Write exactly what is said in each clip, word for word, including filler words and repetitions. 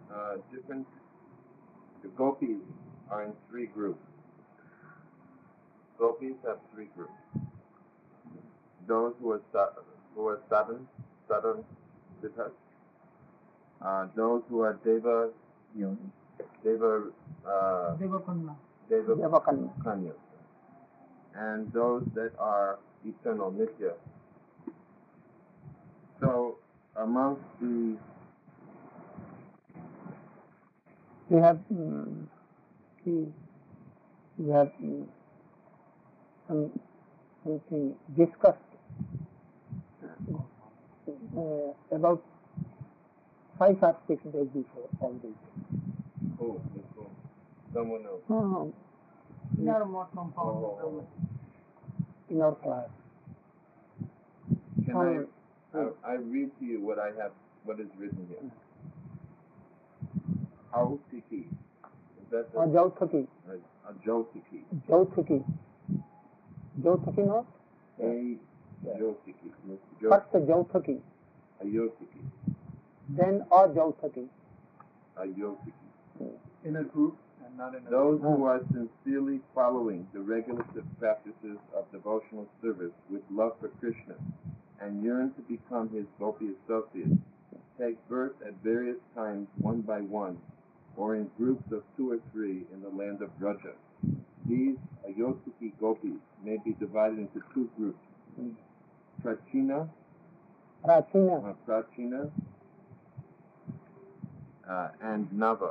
uh, different, the gopis are in three groups. Gopis have three groups. Those who are, sa- who are sadhan, sadhan siddhas, uh, those who are deva, deva, uh, Devakanna. deva Devakanna. kanya, and those that are eternal nitya. So amongst the We have um, we, we have um, some something discussed uh, about five or six days before all this. who, who, someone else. Oh, Inner Muslim Oh. in our class. Can Um, I, I, I read to you what I have, what is written here. Autiki. Is that the? Uh, Jautaki. A Jotiki. Jautaki. Jautaki not? A Jotiki. First Jautaki, A Yotiki. then a Jautaki. A Yotiki. in a group and not in a Those group. who are sincerely following the regulative practices of devotional service with love for Krishna and yearn to become his gopi associates take birth at various times one by one or in groups of two or three in the land of Braja. These Ayotiki gopis may be divided into two groups. Prachina, Prachina. uh, Prachina, uh, and Nava.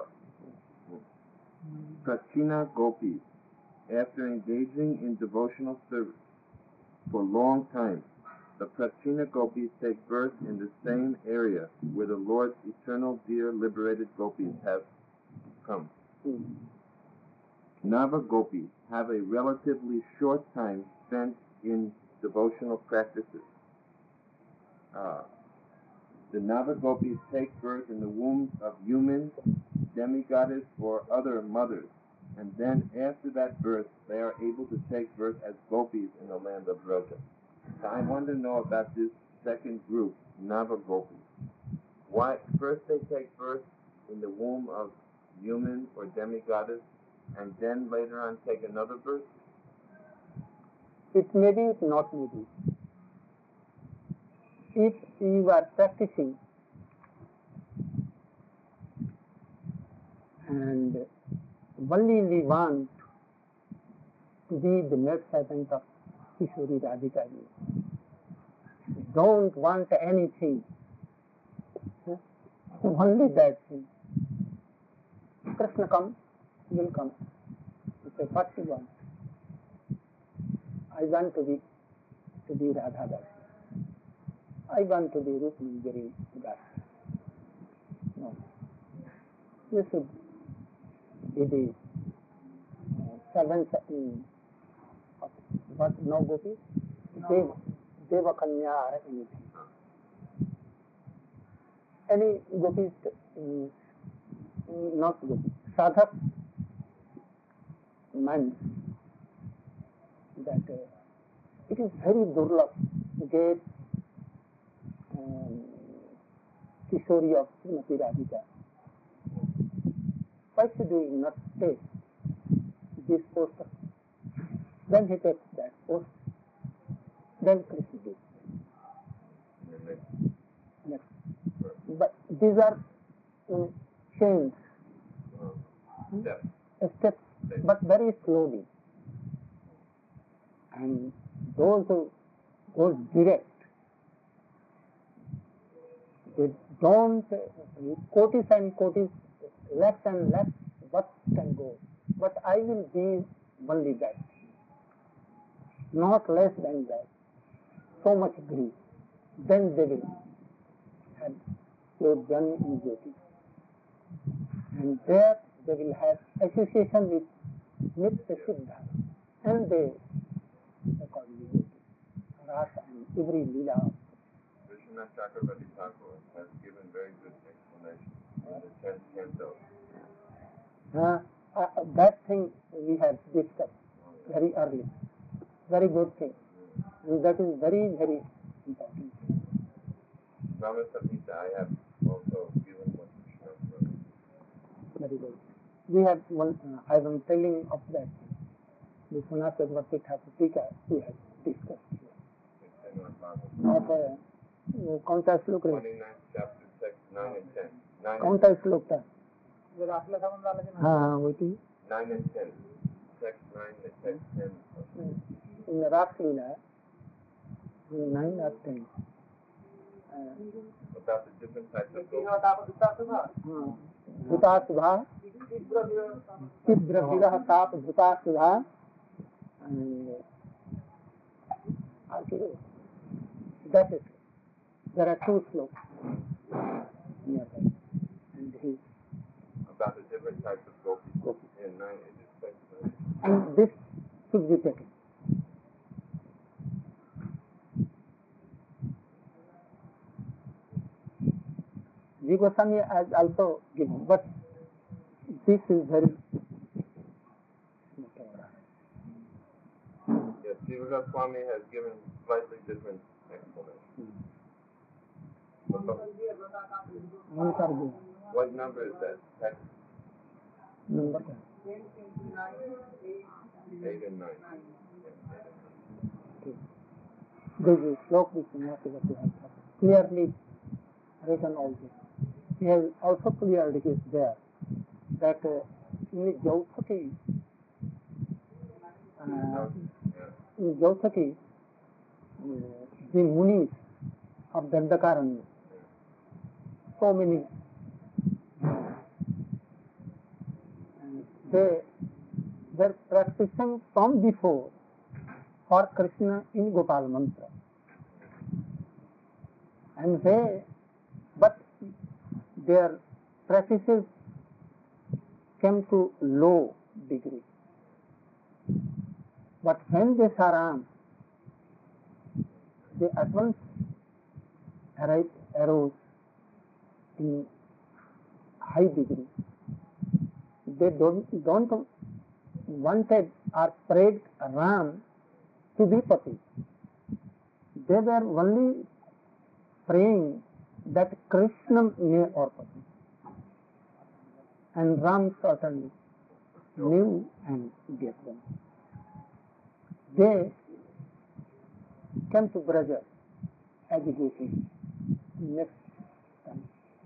Prachina gopis, after engaging in devotional service for long time, the Prachina gopis take birth in the same area where the Lord's eternal dear liberated gopis have come. Nava gopis have a relatively short time spent in devotional practices. Uh, the Nava gopis take birth in the wombs of human, demigoddess, or other mothers, and then after that birth, they are able to take birth as gopis in the land of Vraja. So I want to know about this second group, Nava gopis. Why? First they take birth in the womb of human or demigoddess, and then later on take another birth? It may be, it not may be. If you are practicing and only we want to be the maid servant of Kishori Radhika, don't want anything, only that thing. Krishna comes, will come. You say, what you want? I want to be to be Radha Das. I want to be Rukmini Das. No. You should be the uh, servant in what no gopis? Dev, Devakanya or anything. Any gopis, um, not gopis, sadhak meant that uh, it is very durlabh to get um, Kishori of Srimati Radhika. Why should we not take this post? Then he takes that post. Then Krishna gives. Next. But these are in chains, Steps. steps, but very slowly. And those who goes direct, they don't, uh, cotis and cotis, left and left, what can go. But I will be only that, not less than that. So much grief. Then they will have their journey in Jyoti. And there they will have association with Nitya Siddha. And they accordingly Jyoti. Rasa and every lila. Vishwanath Chakravarti Thakur has given very good explanation in the tenth canto. Uh, uh, that thing we have discussed very early. Very good thing. And that is very, very important. Rama Samhita, I have also given what Vishwanath wrote. we have one, uh, I am telling of that, the Sunasad Vatita Tika we have discussed here. Of uh, कौन सा श्लोक है? twenty-ninth chapter, text nine and ten. Nine कौन and सा श्लोक था? जो रासला समझ वाला जो हाँ हाँ वही थी. nine and ten. Text nine and text ten. In the Ras Leela, nine or ten. About the different types of तीन goats. और ताप दुता सुना हाँ. भूतासुधा, तीव्र विरह ताप भूतासुधा, and okay, that is. There are two slokas nearby, and he, About the different types of gopis. Gopis. In nine, it is text nine. and this should be taken. G. Goswami has also given, but this is very Yes, Jiva Swami has given slightly different explanation. answer given. What number is that? Text Number eight and nine. this is slok which Nyativati has clearly written all this. He has also cleared it there that uh, in Jauthaki, uh, in Jauthaki, uh, the munis of Dandakaranya, so many, and they were practicing from before for Krishna in Gopal Mantra. And they, but their practices came to low degree. But when they saram, they at once arise, arose in high degree. They don't, don't wanted or prayed Ram to be Pati. They were only praying that Krishna may or Pati. And Ram certainly knew and gave them. They came to Braja as a gopi next time.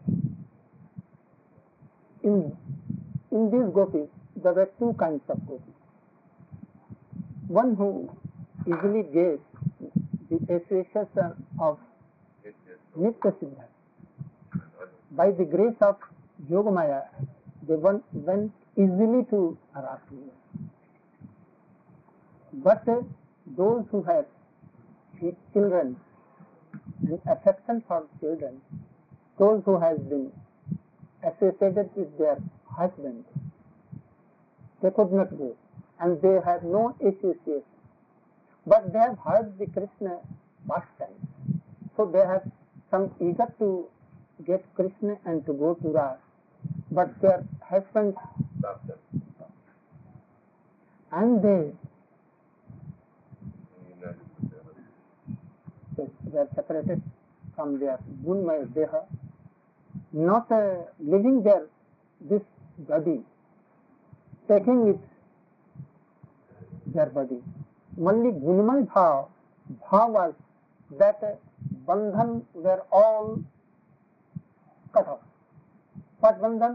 In, in these gopis, there were two kinds of gopis. One who easily gave the association of Yes, yes. Nitya Siddha. By the grace of Yogamaya, they went, went easily to Rasleela. But uh, those who have children and affection for children, those who have been associated with their husband, they could not go, and they have no association. But they have heard the Krishna pastime, so they have some eager to get Krishna and to go to Ras, but their husbands, Stop them. and they United with them. they were separated from their Gunmaya Deha, not uh, living their this body, taking it their body. Only Gunmaya Bhav, Bhav was that uh, Bandhan were all cut off. What Bandhan?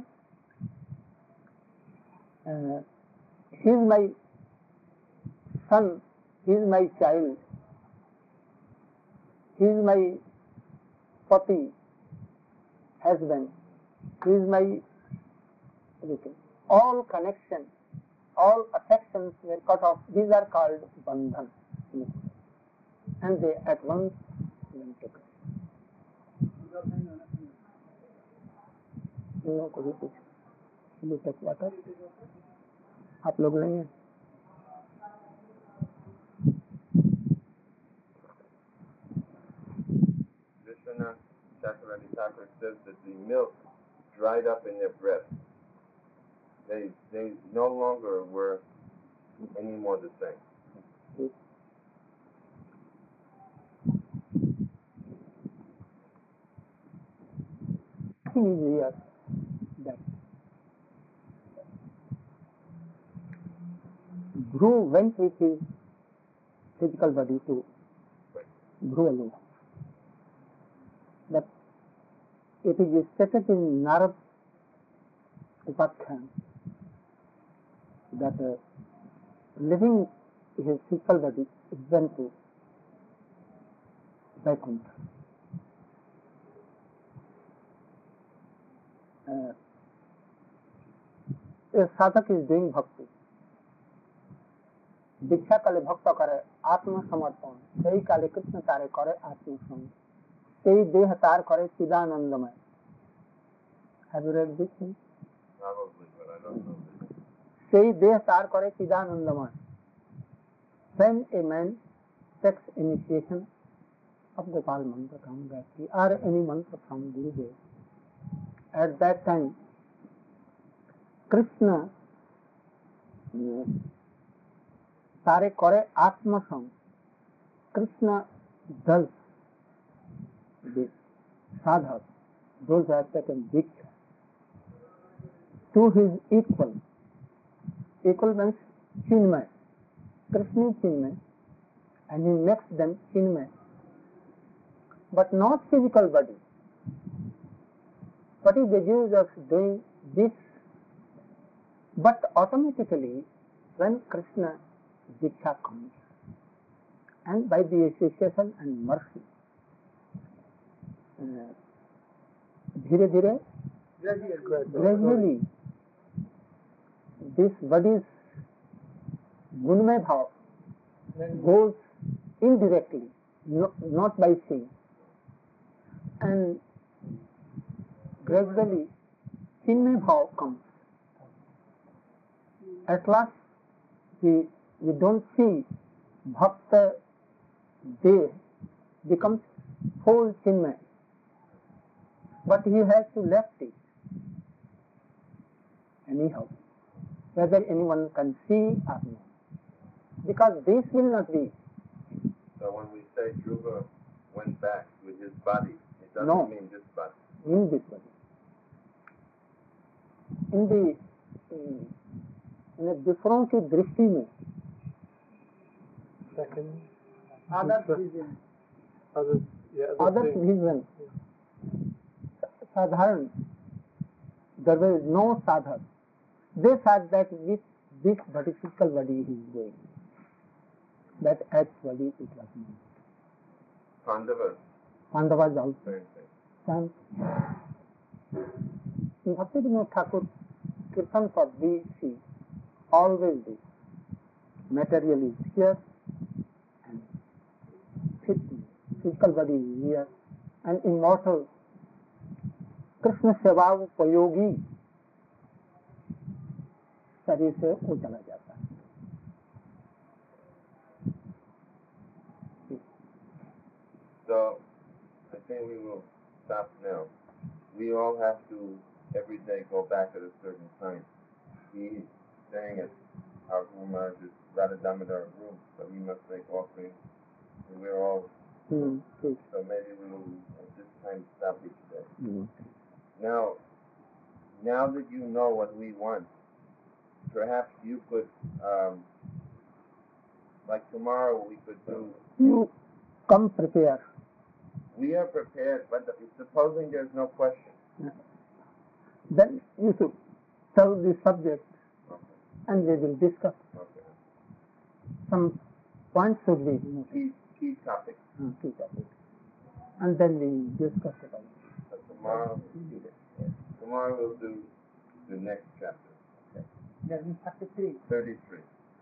Uh, he is my son, he is my child, he is my pati, husband, he is my everything. All connections, all affections were cut off. These are called bandhan. And they at once went to Krishna. इन लोगों को भी कुछ लुटक water आप लोग नहीं हैं. Vishwanath Chakravarti Thakur says that the milk dried up in their breasts. They they no longer were any more the same. Nothing is here that Bhru went with his physical body to Bhru. But it is stated in Narad Upakhyan that uh, leaving his physical body went to Vaikuntha. Uh, a sadhak is doing bhakti. दीक्षा काले भक्त करे आत्मसमर्पण सही काले कृष्ण तारे करे आत्मसमर्पण सही देह तार करे चिदानंदमय. Have you read this thing? Probably, but I don't know. सही देह तार करे चिदानंदमय. When a man takes initiation of Gopal mantra from Gayatri or any mantra from Gurudev, at that time Krishna तारे करे आत्मसंग. Krishna does this sadhak, those who have taken diksha, to his equal. Equal means Chinmay. Krishna is Chinmay and he makes them Chinmay, but not physical body. What is the use of doing this? But automatically when Krishna Diksha comes, and by the association and mercy, धीरे धीरे gradually this body's gunmay bhav goes indirectly, no, not by seeing, and gradually chinmay bhav comes. At last we we don't see bhakta dev becomes whole chinmay, but he has to left it anyhow, whether anyone can see or not, because this will not be. So when we say Dhruva went back with his body, it doesn't No. mean this body. In this body, in the in a different दृष्टि में Other vision. Others, yeah, other others think- vision, sadharan, there was no sadhak. They said that with this body, physical body he is going, that actually it was not. Pandavas, Pandavas also. same thing. And Bhakti-Vinod Thakur, Kirtan for we see always this. Material is here and physical body is here, and immortal Krishna सेवा उपयोगी शरीर से वो चला जाता है. So I think we will stop now. We all have to every day go back at a certain time. He's staying at our room, our this Radha Damodar room, so he must make offerings. And we're all, Hmm, ठीक. so maybe we will at this time stop each day. Hmm. Now, now that you know what we want, perhaps you could, um, like tomorrow we could do, You come prepare. we are prepared, but supposing there's no question. Then you should tell the subject Okay. and we will discuss. Okay. Some points should be noted. Key, key topic. Hmm, ठीक है, ठीक. And then we will discuss about it. So tomorrow, tomorrow we'll do the next chapter, That is thirty-three. thirty-three.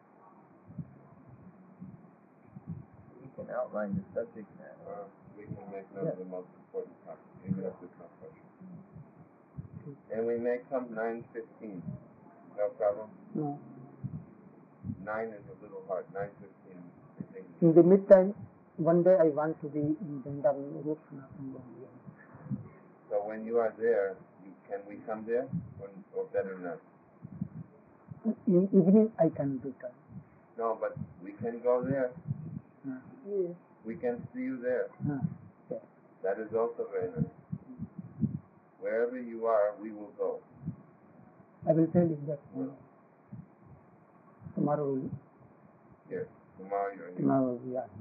We can outline the subject matter. Uh, we can make note of the most important topic, even if there's no question. And we may come nine fifteen. No problem. No. Nine is a little hard. Nine fifteen, I think. In the meantime, one day I want to be in Vrindavan, Rukshana, and So when you are there, you, can we come there, or, or better not? in evening I can return. No, but we can go there. Uh, Yes. We can see you there. uh, okay. That is also very nice. Wherever you are, we will go. I will tell you that uh, tomorrow will here. Tomorrow you're in Tomorrow we are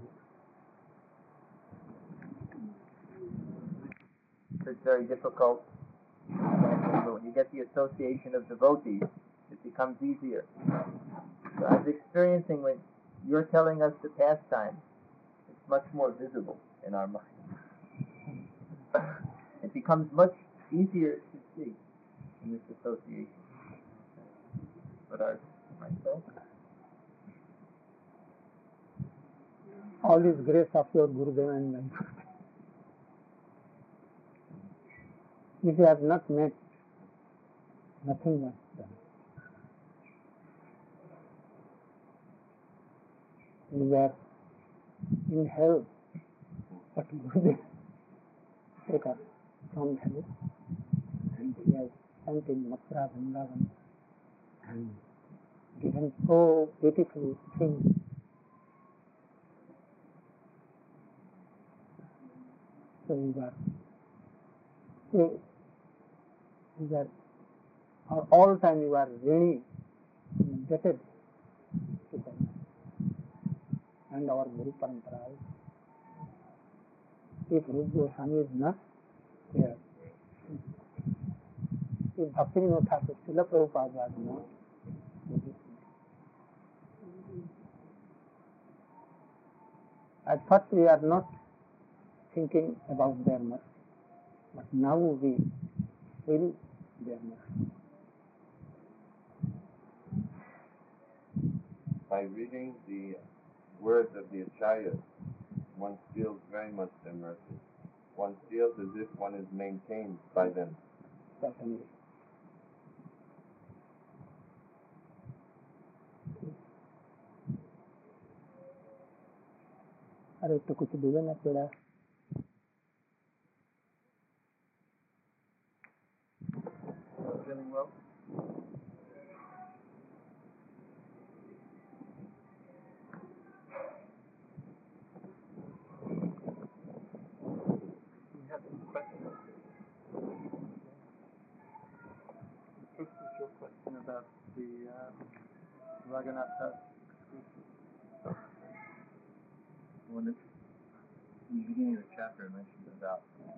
It's very difficult. But when you get the association of devotees, it becomes easier. So I was experiencing when you're telling us the pastime, it's much more visible in our mind. It becomes much easier to see in this association. But our myself. all is grace of your Gurudev and my. If you have not met, nothing was done. We were in hell, but Gurudev took us from hell and he has sent in Mathura, Vrindavan and given so beautiful things. So we were, so we were, or all time we were really indebted to them and our Guru Parampara. If Rupa Goswami is not here, if Bhaktivinoda Thakur, Srila Prabhupada was not, at first we are not thinking about their mercy, but now we feel their mercy. By reading the words of the Acharyas, one feels very much their mercy. One feels as if one is maintained by them. Certainly. अरे तो कुछ देवे ना तेरा Feeling well? You have any questions? First is your question about the uh, Raghunath exclusive. When it's in the beginning of the chapter, it mentions about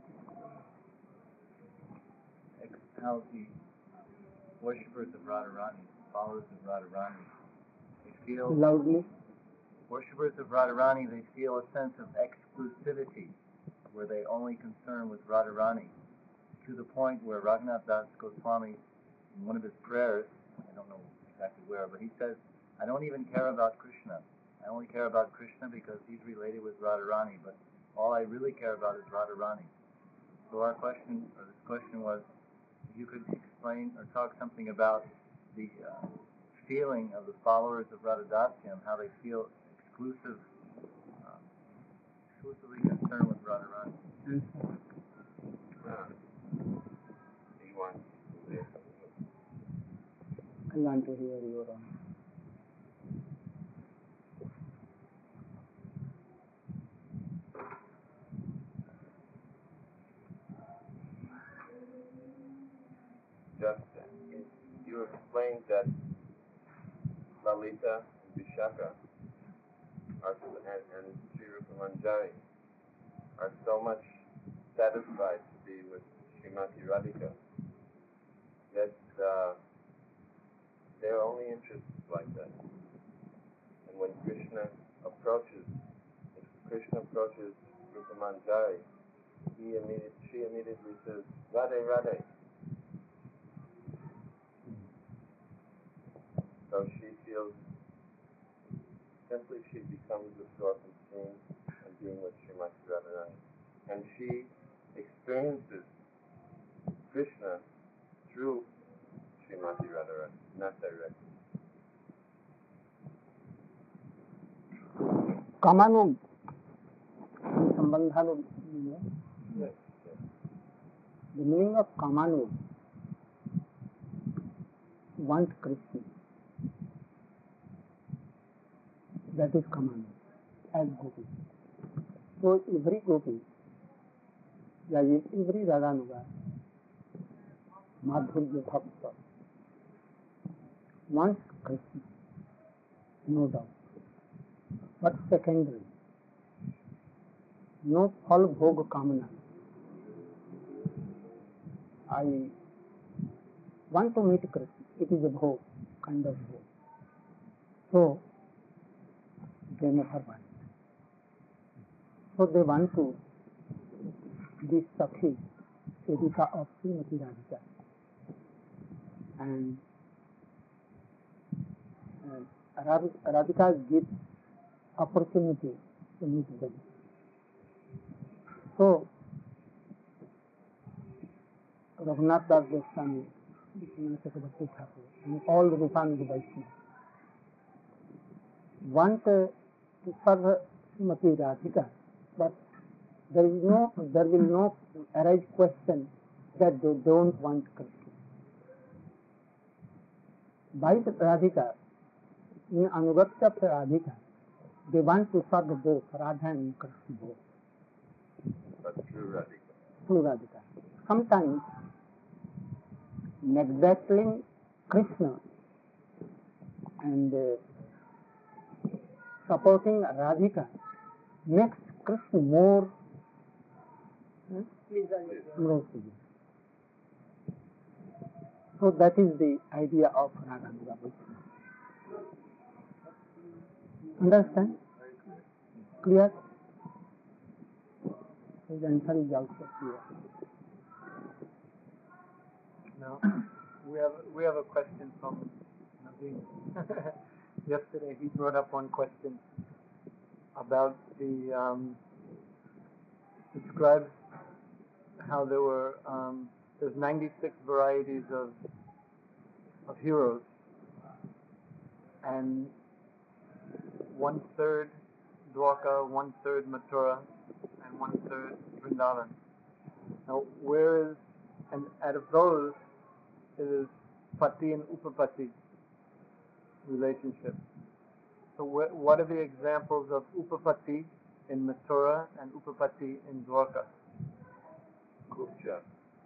ex- how the worshippers of Radharani, followers of Radharani, they feel loudly. worshippers of Radharani, they feel a sense of exclusivity, where they only concern with Radharani, to the point where Raghunath Das Goswami, in one of his prayers, I don't know exactly where, but he says, I don't even care about Krishna. I only care about Krishna because he's related with Radharani, but all I really care about is Radharani. So our question, or this question was, if you could explain or talk something about the uh, feeling of the followers of Radhadasyam, how they feel exclusive, uh, exclusively concerned with Radharani. Uh, you want to say something? I want to hear your own. Just that. You explained that Lalita and Vishaka are, and, and Sri Rupa Manjari are so much satisfied to be with Srimati Radhika that uh, their only interest is like that. And when Krishna approaches, if Krishna approaches Rupa Manjari, he immediately, she immediately says, Radhe, Radhe. So she feels, simply she becomes absorbed in seeing and being with Srimati Radharani. And she experiences Krishna through Srimati Radharani, not directly. Kamanu Sambandhanu. Yes, yes. The meaning of Kamanu, want Krishna. That is Kamanu, as Gopi. So every Gopi, like every Radhanuga, Madhurya Bhakta, wants Krishna, no doubt. but secondary. No phal bhog kamana. I want to meet Krishna. It is a bhog, kind of bhog. So, they never want. So they want to be Sakhi, Sevika of Srimati Radhika. And uh, Radh- Radhika gives opportunity to meet them. So, Raghunath Das Goswami, Vishwanath Chakrabarti Thakur, and all the Rupananda Vaishnavas want uh, to serve Srimati Radhika, but there is no, there will not arise question that they don't want Krishna. By the Radhika, in Anugatya of Radhika, they want to serve both Radha and Krishna both. But through Radhika. Through Radhika. Sometimes neglecting Krishna and uh, supporting Radhika makes Krishna more hmm, more pleasing. So that is the idea of Raganuga. Understand? Clear? His answer is also clear. Now, we have we have a question from Naveen. Yesterday he brought up one question about the um, describes how there were um, there's ninety-six varieties of of heroes, and one third Dwarka, one third Mathura, and one third Vrindavan. Now, where is and out of those, it is Pati and Upapati relationship. So wh- what are the examples of Upapati in Mathura and Upapati in Dwarka? Kupcha.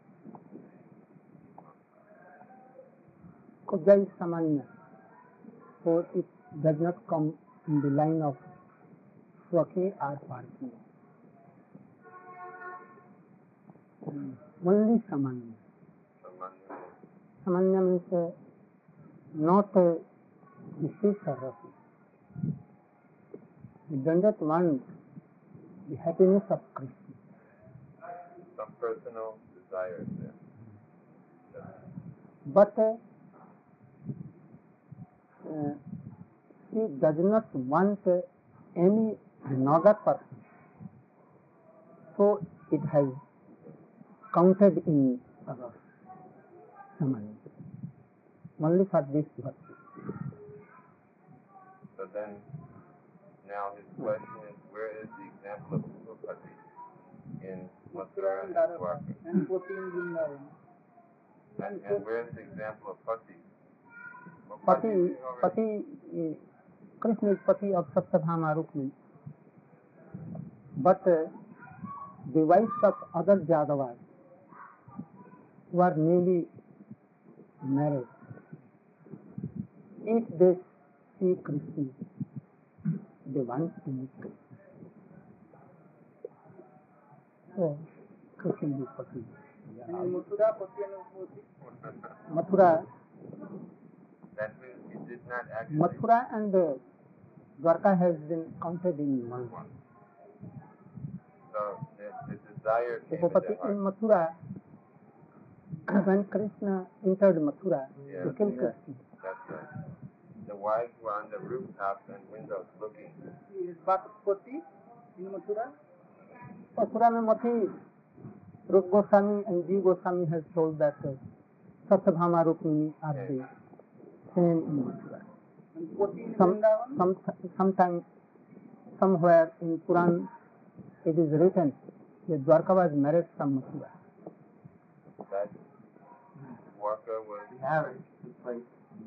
Kubja is Samanya. So it does not come in the line of Swaki or Parthi. Hmm. Only Samanya. Samanya. Samanya means uh, not uh, the Sarrafi. We do not want the happiness of Krishna. Some personal desires there. But uh, uh, he does not want uh, any another person. So it has counted in our Samanya. Only for this bhakti. So then, now his question is, where is the example of Upapati in Mathura and Dwarka? And Pati in Vrindavan. And, and where is the example of Pati? Well, Pati, is already- Pati, is, Krishna is Pati of Satyabhama Rukmini. But uh, the wives of other Jadavas who are newly married, if they see Krishna, they want to meet Krishna. So, Krishna is Pati. Mathura, Pati and Mathura, That means he did not actually. Mathura and uh, Dwarka has been counted in one. One. So the, the desire came Upapati into in heart. Mathura, when Krishna entered Mathura, Yeah. he killed Yeah. Krishna. That's right. The wives were on the rooftops and windows looking. is Pati in Mathura? Mathura mein Mati, Rup Goswami and G. Goswami has told that uh, Satyabhama Rukmini are the same in Mathura. And Pati in Some, Vrindavan? some, sometime, somewhere in Puran, it is written that Dwarka was married from Mathura. That Dwarka was. Marriage took place.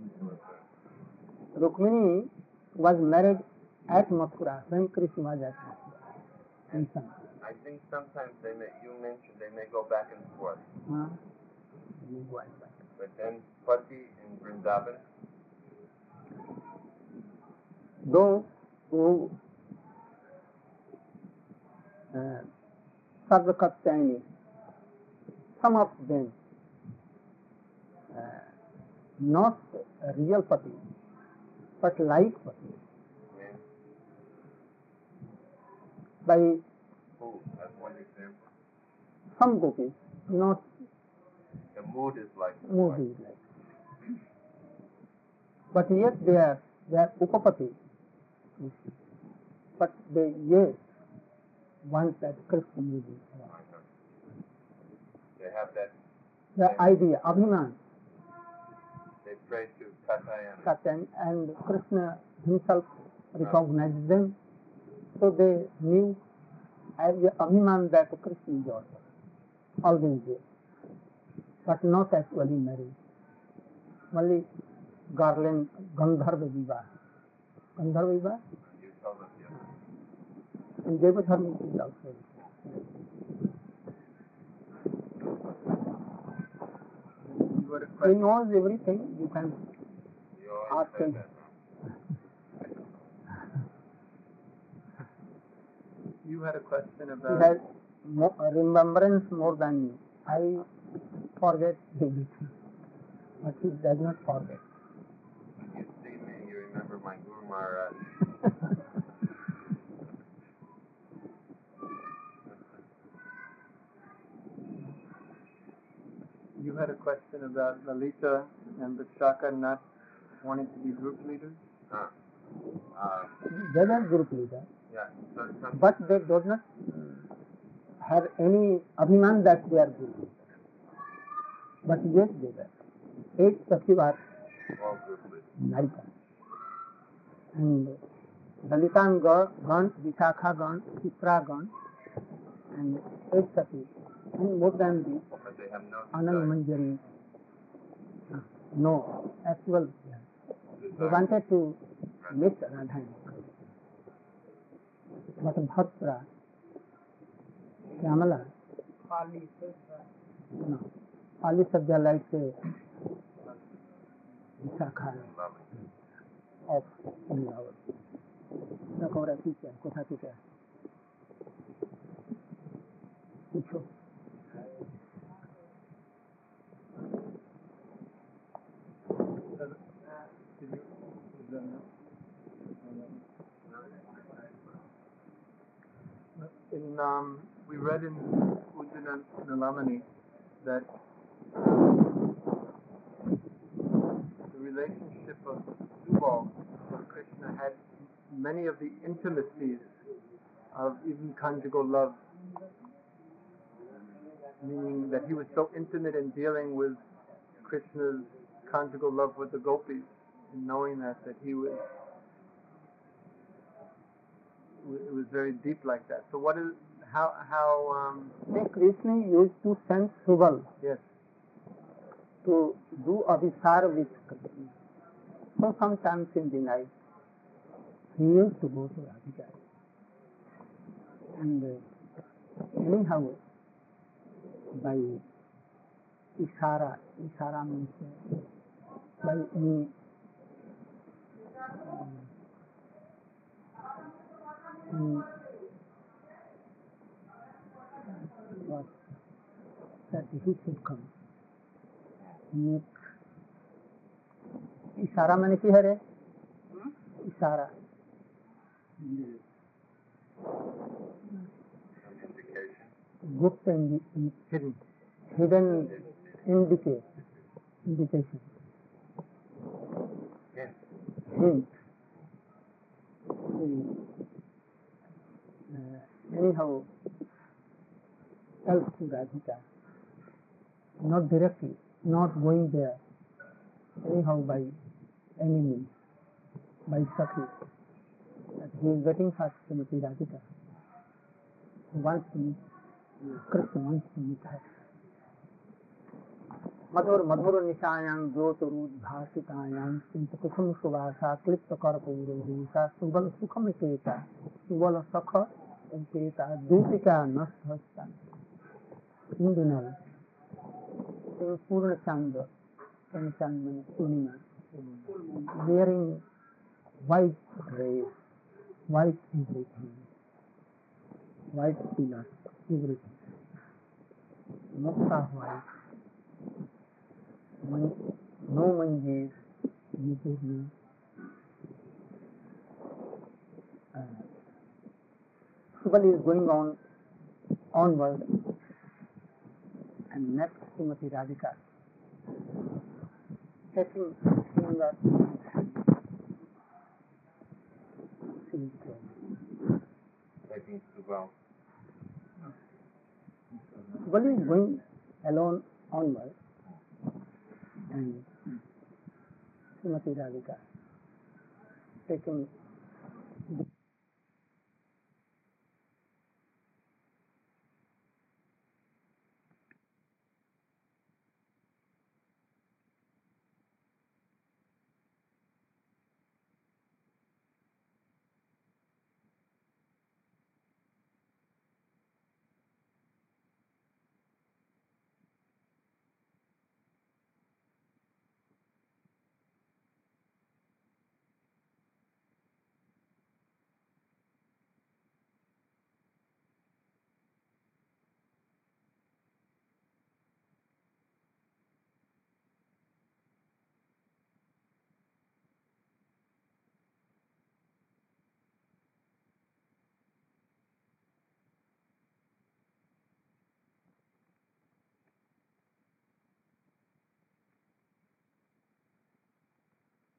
Rukmini was married at Mathura when Krishna was at Mathura. In some. I think sometimes they may, you mentioned they may go back and forth. Huh? You go and back. But then Pati in Vrindavan, Those who uh, Sarvakaptani, some of them, uh, not a real pati, but like pati. Yeah. By Oh, that's one example. some gopis, not The mood is like movies like. But yet they are, they are upapati. But they yet want that Krishna will be around. They have that, The idea, Abhiman, they pray to Katayana. Satan, and Krishna himself recognized them. So they knew as the Abhiman that Krishna is also always there, but not actually married. Only garland, Gandharva Vivaha. Gandharva Vivaha? You told us, yeah. And Devadharma is also. You had a He question. knows everything. You can You always ask say him. that. You had a question He about. has mo- remembrance more than me. I forget everything, but he does not forget. When you see me, you remember my Guru Maharaj. You had a question about Lalita and Vishaka not wanting to be group leaders. Uh, uh, They are group leader, yeah, so, some, but they do not have any abhiman that they are group leader. But yes, they were. Eight Sakhis are all group leaders. Narika. And Dalitan Gan, Vishakha Gan, Chitra Gan, and eight Sakhis. And more than this, But they have no Anand desire. Manjari. Uh, no, actual. They desire. wanted to meet Radha. But Bhakra, Shyamala, no, Pali Sabja like uh, Vishakha Lovely. of Umlavat. Nakora teacher, Kotha teacher. Pucho. Did you, is that enough? In, um, we read in Ujjana Nalamani that the relationship of Subal with Krishna had many of the intimacies of even conjugal love, meaning that he was so intimate in dealing with Krishna's conjugal love with the gopis, and knowing that, that he was, it was very deep like that. So what is, how, how, um, Then Krishna used to send Subal yes, to do abhisar with Krishna. So sometimes in the night, he used to go to Radhika. And uh, anyhow, by Ishara, Ishara means uh, by any um, what that he should come. Make Ishara मैंने की है रे? Ishara. Some indication. Gupt indi- in- hidden. hidden indicate, indication, Hint. hint. Uh, anyhow, else to Radhika, not directly, not going there, anyhow by any means, by Sakhi, that he is waiting for Srimati Radhika, who wants to meet, Krishna wants to meet her. मधुर मधुर निशायां ज्योतिरुद्भासितायां चिंत कुसुम सुवासा क्लिप्त कर्पूरभूषा सुबल सुखम केता सुबल सख केता दूतिका नस्ता in the night in Purna Chandra, Purna Chandra means Purnima, wearing white dress, white everything, white pillars, everything. Mukta white, man, no manjees, Muturu, uh, Subal is going on onward, and next Srimati Radhika, taking similar Taking Subal. Subal is going alone onward, and Srimati Radhika taking